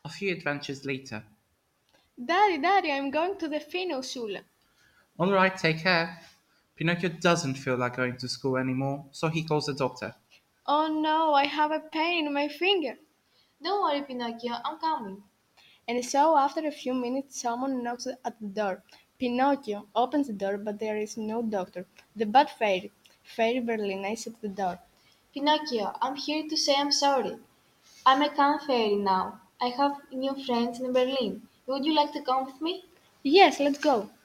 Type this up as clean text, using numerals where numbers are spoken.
A few adventures later. Daddy, Daddy, I'm going to the Schule. All right, take care. Pinocchio doesn't feel like going to school anymore, so he calls the doctor. Oh no, I have a pain in my finger. Don't worry, Pinocchio, I'm coming. And so, after a few minutes, someone knocks at the door. Pinocchio opens the door, but there is no doctor. The bad fairy, Fairy Berlina, is at the door. Pinocchio, I'm here to say I'm sorry. I'm a calm fairy now. I have new friends in Berlin. Would you like to come with me? Yes, let's go.